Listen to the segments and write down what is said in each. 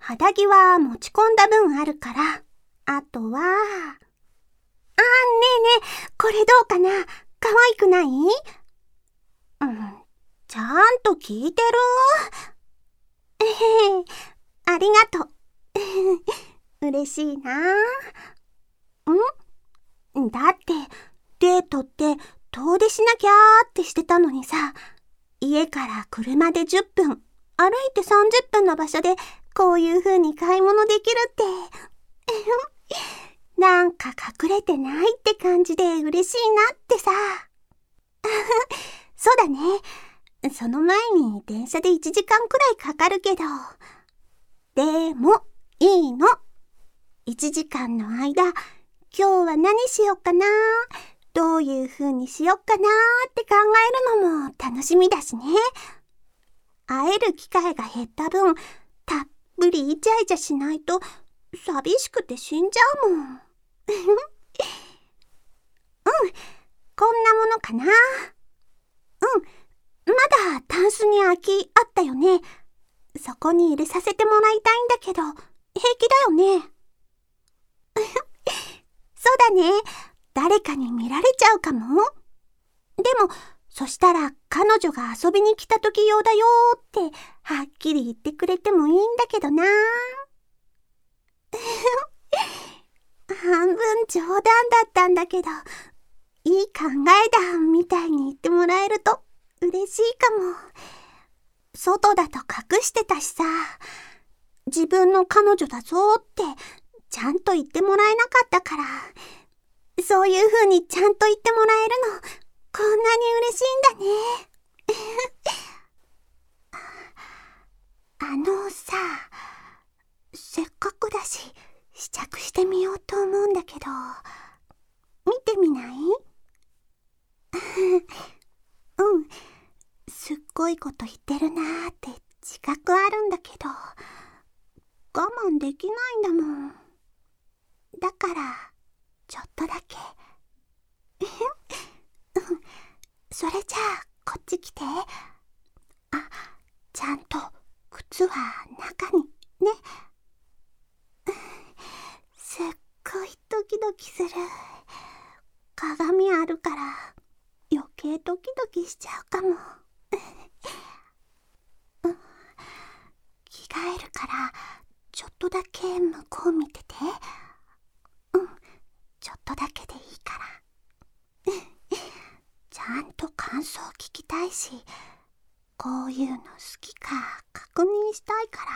肌着は持ち込んだ分あるから、あとは、ねえねえ、これどうかな？可愛くない？ちゃんと聞いてる？ありがとう。嬉しいな。だって、デートって遠出しなきゃーってしてたのにさ、家から車で10分、歩いて30分の場所でこういう風に買い物できるって、なんか隠れてないって感じで嬉しいなってさ。そうだね。その前に電車で1時間くらいかかるけど。でも、いいの。1時間の間、今日は何しよっかな、どういう風にしよっかなって考えるのも楽しみだしね。会える機会が減った分、たっぷりイチャイチャしないと寂しくて死んじゃうもん。こんなものかな。まだタンスに空きあったよね。そこに入れさせてもらいたいんだけど、平気だよね。そうだね。誰かに見られちゃうかも。でも、そしたら彼女が遊びに来た時用だよってはっきり言ってくれてもいいんだけどな。半分冗談だったんだけど、いい考えだみたいに言ってもらえると嬉しいかも。外だと隠してたしさ、自分の彼女だぞってちゃんと言ってもらえなかったから、そういう風にちゃんと言ってもらえるの、こんなに嬉しいんだね。さ、せっかくだし試着してみようと思うんだけど、見てみない？すっごいこと言ってるなーって自覚あるんだけど、我慢できないんだもん。だからちょっとだけ。それじゃあこっち来て。ちゃんと靴は中にね。すっごいドキドキする。鏡あるから余計ドキドキしちゃうかも。着替えるからちょっとだけ向こう見てて。ちょっとだけでいいから。ちゃんと感想聞きたいし、こういうの好きか確認したいから。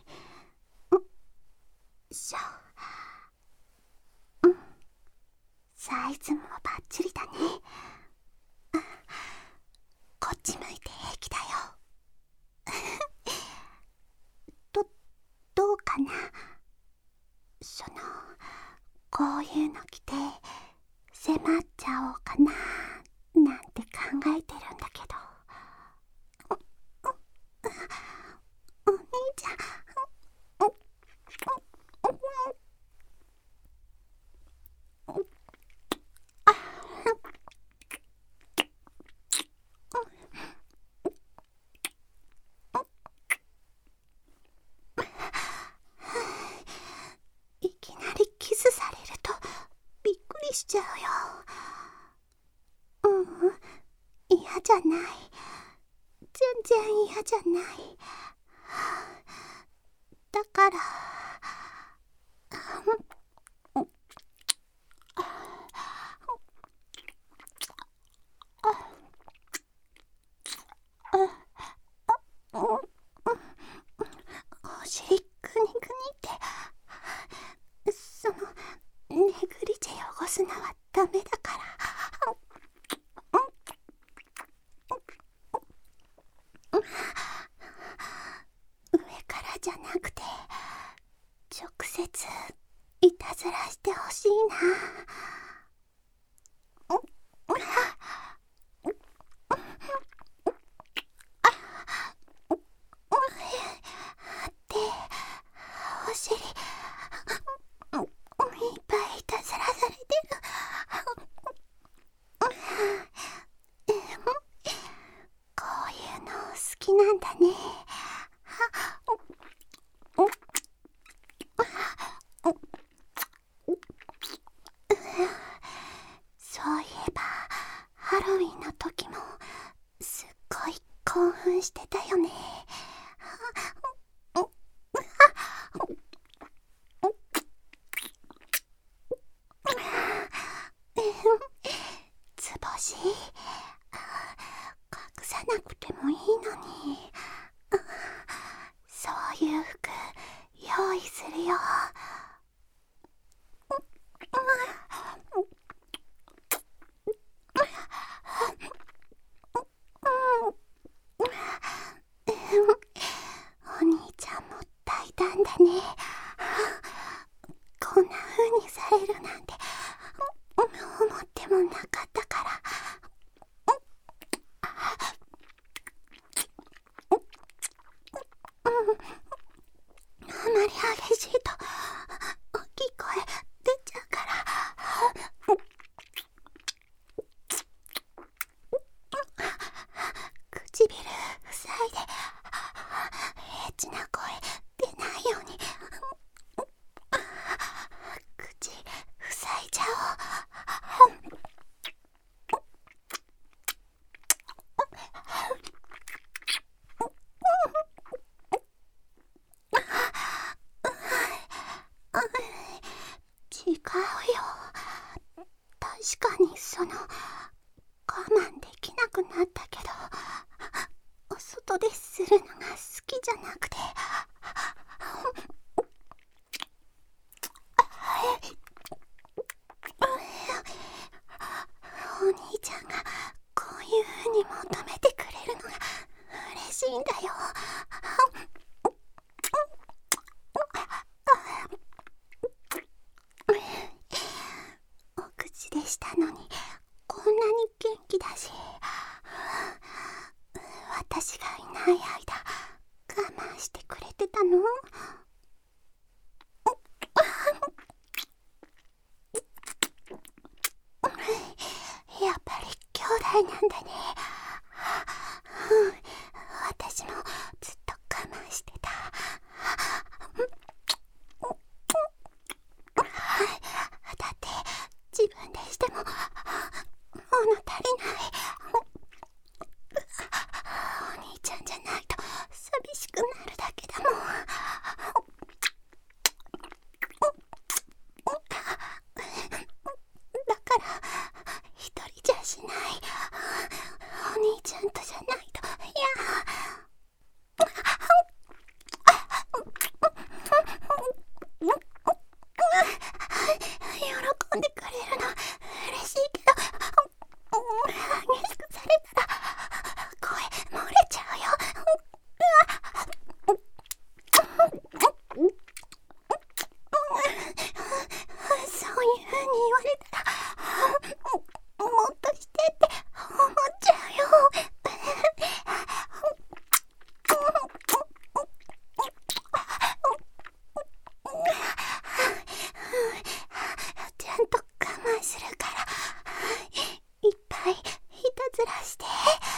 サイズもバッチリだね。こっち向いて平気だよ。どうかな。こういうの着て迫っちゃおうかななんて考えてるんだけど。お兄ちゃん。いきなりキスされるとびっくりしちゃうよ。嫌じゃない。全然嫌じゃない。だから、お尻グニグニって、ネグリジェ汚すのはダメだから。上からじゃなくて直接いたずらしてほしいな。で、お尻いっぱいいたずらされてる。こういうの好きなんだね。 してたよね。図星、隠さなくてもいいのに。そういう服用意するよ。お兄ちゃんも大胆だね。こんな風にされるなんて思ってもなかったから。あまり激しいと大きい声出ちゃうから。唇塞いでエッチな声出ないように口塞いじゃおう。違うよ。確かに我慢できなくなったけど、お外でするのが好きじゃなくて。お兄ちゃんがこういう風に求めてくれるのが嬉しいんだよ。お口でしたのにこんなに元気だし、私がいない間我慢してくれてたの？やっぱり兄弟なんだね。私もずっと我慢してた。だって自分でしても物足りない。お兄ちゃんじゃないと寂しくなるだけだもん。だから一人じゃしない。お兄ちゃんとじゃないと。いや、喜んでくれるの嬉しいけど、激しくされたら声漏れちゃうよ。そういう風に言われたらもっとしてって思っちゃうよ。ちゃんと我慢するから、いっぱいいたずらして。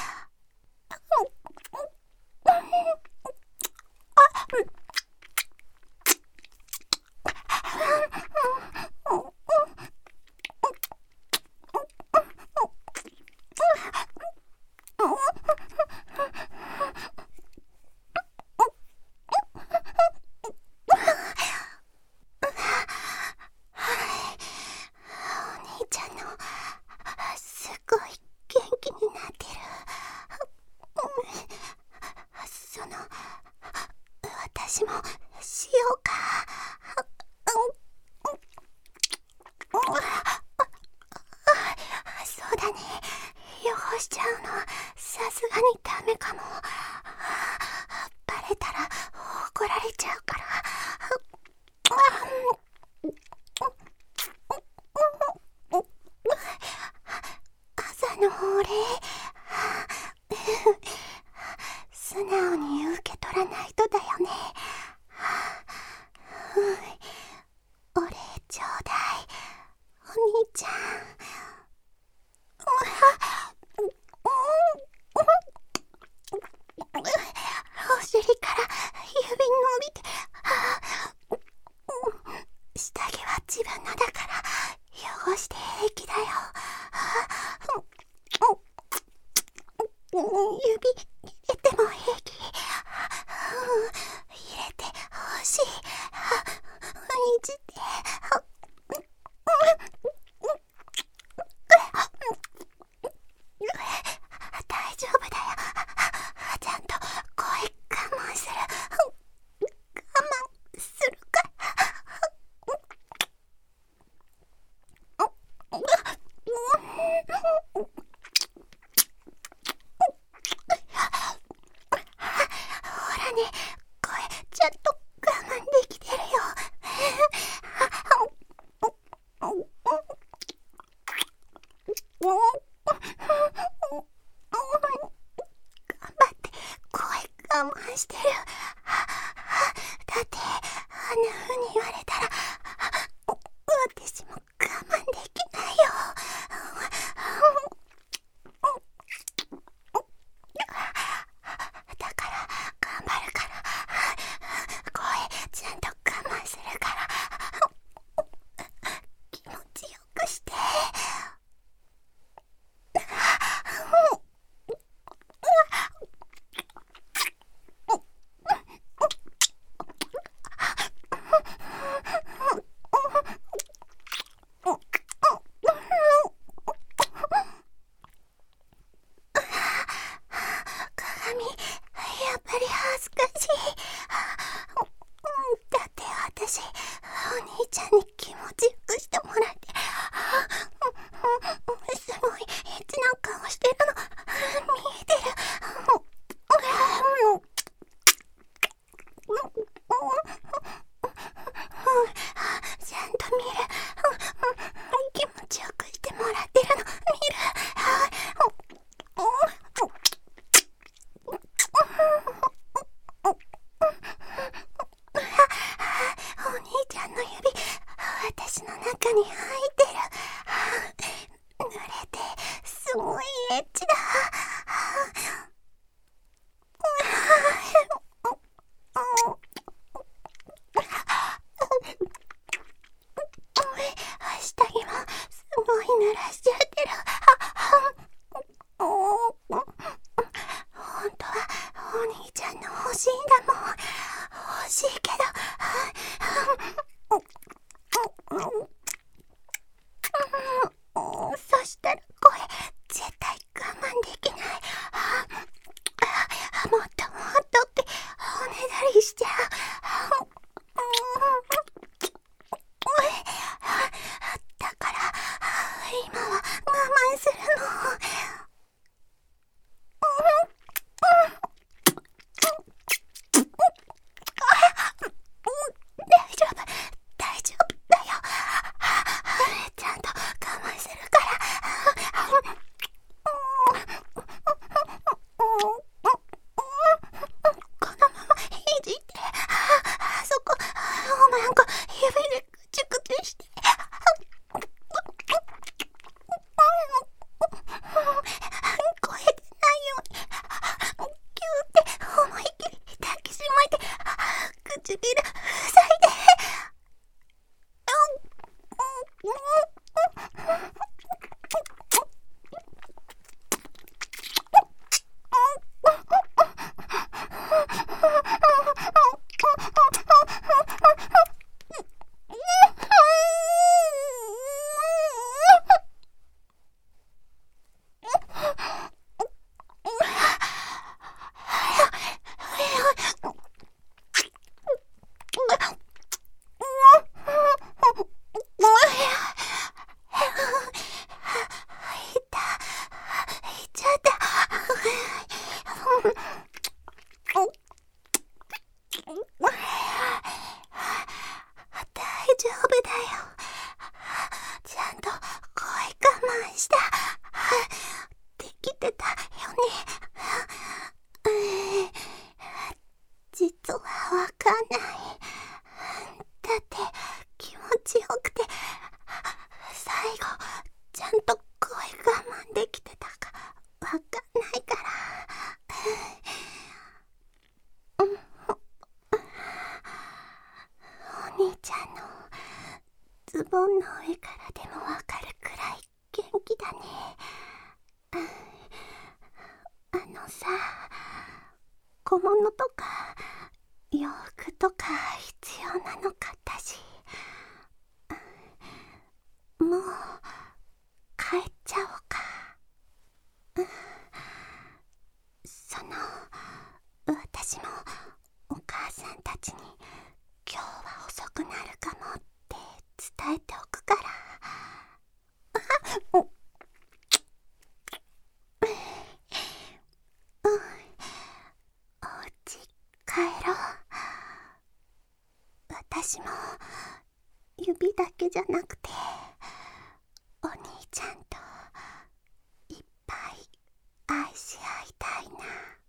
お兄ちゃんのすごい元気になってる。私もしようか。そうだね、汚しちゃうのさすがにダメかも。バレたら怒られちゃうから。朝のお礼素直に受け取らないとだよね。お礼ちょうだい、お兄ちゃん。お尻から指伸びて、下着は自分のだから汚して平気だよ。指入れて。 でも平気。入れてほしい。いじって。大丈夫だよ。ちゃんと声我慢する。我慢するから。ほらね、声ちゃんと我慢できてるよ。頑張って声我慢してる。だってあんな風に言われたら私も我慢できないよ。だから頑張るから。声ちゃんと我慢するから。気持ちよくして。鏡、やっぱり恥ずかしい。だって私、お兄ちゃんに気持ちよくしてもらって、すごいエッチな顔してるの見えてる。ちゃんと見る。気持ちよくしてもらってるの見る。お兄ちゃんの指、私の中に入ってる。濡れて、すごいエッチだ。下着もすごい濡らしちゃってる。本当はお兄ちゃんの欲しいんだもん。欲しいけど。そしたら声絶対我慢できない。もっともっとっておねだりしちゃう。だから今は我慢するの。大丈夫だよ。ちゃんと我慢するから。このままいじって、そこなんか指でくちゅくちゅして。声出ないようにキューって思いっきり抱きしめて、唇塞いで。大丈夫だよ。ちゃんと声我慢した。できてたよね。実はわかんない。だって気持ちよくて、最後ちゃんと声我慢できてたかわかんないから。お兄ちゃんのズボンの上からでもわかるくらい元気だね。さ、 小物とか洋服とか必要なのかったし、もう帰っちゃおうか。私もお母さんたちに今日は遅くなるかもって伝えておくから。お家帰ろう。私も指だけじゃなくてお兄ちゃんといっぱい愛し合いたいな。